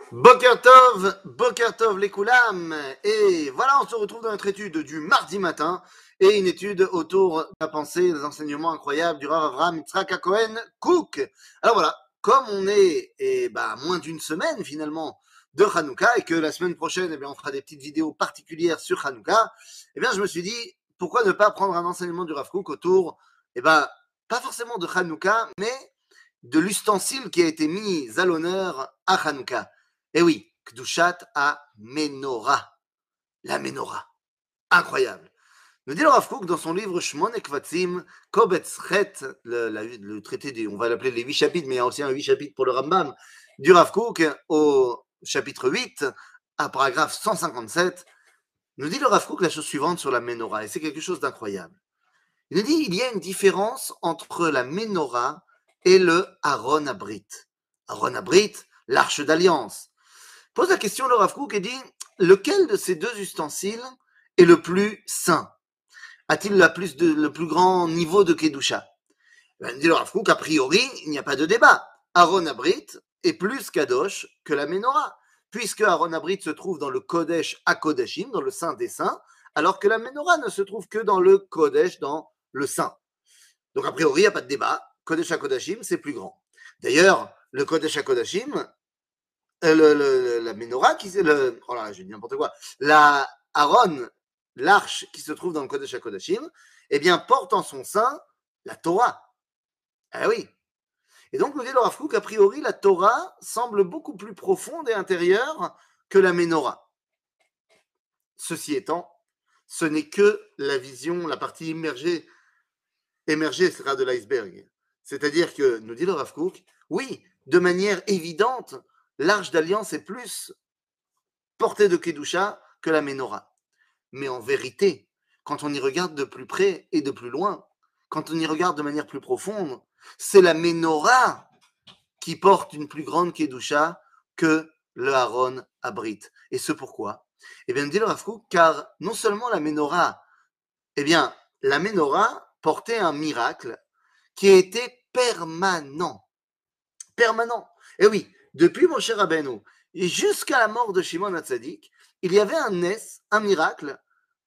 Boker Tov les Koulam. Et voilà, on se retrouve dans notre étude du mardi matin et une étude autour de la pensée, des enseignements incroyables du Rav Avraham Yitzhak Cohen Cook. Alors voilà, comme on est moins d'une semaine finalement de Hanouka et que la semaine prochaine, on fera des petites vidéos particulières sur Hanouka, je me suis dit, pourquoi ne pas prendre un enseignement du Rav Cook autour, pas forcément de Hanouka, mais de l'ustensile qui a été mis à l'honneur à Hanouka. Eh oui, Kdushat à Menorah. La Menorah. Incroyable. Nous dit le Rav Kook dans son livre Shmon Ekvatzim, Kobetz Chet, le traité des, on va l'appeler les 8 chapitres, mais il y a aussi un 8 chapitres pour le Rambam, du Rav Kook au chapitre 8, à paragraphe 157, nous dit le Rav Kook la chose suivante sur la Menorah, et c'est quelque chose d'incroyable. Il nous dit il y a une différence entre la Menorah et le Aaron Abrit. Aaron Abrit, l'arche d'alliance. Pose la question le Rav Kook et dit lequel de ces deux ustensiles est le plus saint? A-t-il le plus grand niveau de Kedusha? Il dit le Rav Kook, a priori, il n'y a pas de débat. Aaron Abrit est plus Kadosh que la Menorah, puisque Aaron Abrit se trouve dans le Kodesh HaKodashim, dans le Saint des Saints, alors que la Menorah ne se trouve que dans le Kodesh, dans le Saint. Donc a priori, il n'y a pas de débat. Kodesh HaKodashim, c'est plus grand. D'ailleurs, le Kodesh HaKodashim, la Menorah, oh là, j'ai dit n'importe quoi. La Aaron, l'arche qui se trouve dans le Kodesh HaKodashim, porte en son sein la Torah. Ah oui. Et donc, nous dit le Rav Kook, a priori, la Torah semble beaucoup plus profonde et intérieure que la Menorah. Ceci étant, ce n'est que la vision, la partie émergée sera de l'iceberg. C'est-à-dire que, nous dit le Rav Kook, oui, de manière évidente, l'arche d'alliance est plus portée de Kedusha que la Menorah. Mais en vérité, quand on y regarde de plus près et de plus loin, quand on y regarde de manière plus profonde, c'est la Menorah qui porte une plus grande Kedusha que le Aaron Abrit. Et ce pourquoi? Dit le Rav Kook, car non seulement la Menorah, la Menorah portait un miracle qui était permanent. Permanent. Et oui, depuis Moshe Rabbeinu et jusqu'à la mort de Shimon HaTzadik, il y avait un miracle,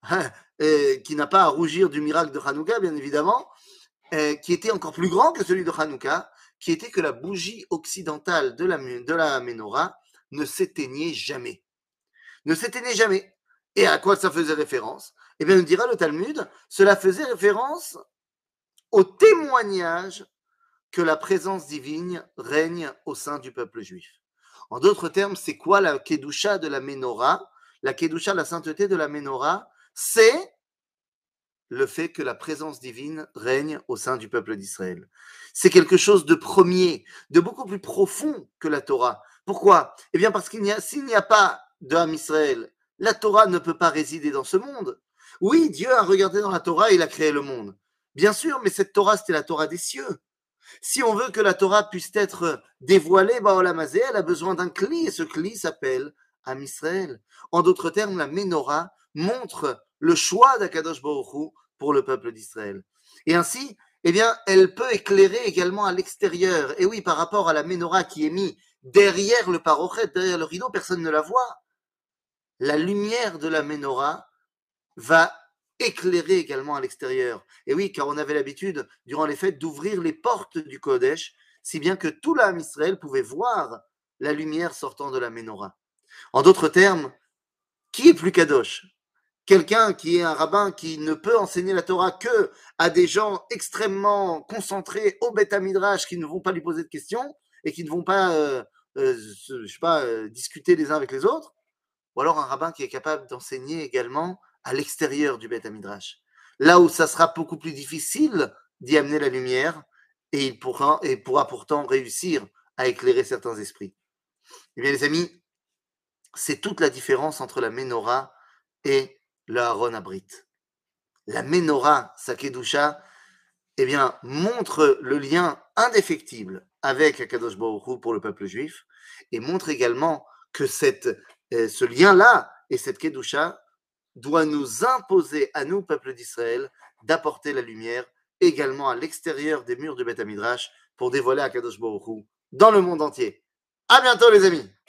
qui n'a pas à rougir du miracle de Hanouka, bien évidemment, qui était encore plus grand que celui de Hanouka, qui était que la bougie occidentale de la Menorah ne s'éteignait jamais. Ne s'éteignait jamais. Et à quoi ça faisait référence? Nous dira le Talmud, cela faisait référence au témoignage que la présence divine règne au sein du peuple juif. En d'autres termes, c'est quoi la Kedusha de la Menorah? La Kedusha, la sainteté de la Menorah, c'est le fait que la présence divine règne au sein du peuple d'Israël. C'est quelque chose de premier, de beaucoup plus profond que la Torah. Pourquoi? Parce s'il n'y a pas d'âme Israël, la Torah ne peut pas résider dans ce monde. Oui, Dieu a regardé dans la Torah et il a créé le monde. Bien sûr, mais cette Torah, c'était la Torah des cieux. Si on veut que la Torah puisse être dévoilée, Ba'olam Hazeh, elle a besoin d'un cli, et ce cli s'appelle Am Israël. En d'autres termes, la Menorah montre le choix d'Akadosh Baruch Hu pour le peuple d'Israël. Et ainsi, elle peut éclairer également à l'extérieur. Et oui, par rapport à la Menorah qui est mise derrière le parochet, derrière le rideau, personne ne la voit. La lumière de la Menorah va éclairer également à l'extérieur. Et oui, car on avait l'habitude, durant les fêtes, d'ouvrir les portes du Kodesh, si bien que tout l'âme Israël pouvait voir la lumière sortant de la Menorah. En d'autres termes, qui est plus Kadosh? Quelqu'un qui est un rabbin qui ne peut enseigner la Torah que à des gens extrêmement concentrés au Beth Midrash qui ne vont pas lui poser de questions et qui ne vont pas, discuter les uns avec les autres, ou alors un rabbin qui est capable d'enseigner également à l'extérieur du Beth Midrash, là où ça sera beaucoup plus difficile d'y amener la lumière et il pourra pourtant réussir à éclairer certains esprits. Eh bien les amis, c'est toute la différence entre la Menorah et le Aaron Abrit. La Menorah, sa Kedusha, montre le lien indéfectible avec Akadosh Baruch Hu pour le peuple juif et montre également que ce lien-là et cette Kedusha doit nous imposer à nous, peuple d'Israël, d'apporter la lumière également à l'extérieur des murs du Beth Midrash pour dévoiler Akadosh Baruch Hu dans le monde entier. À bientôt les amis.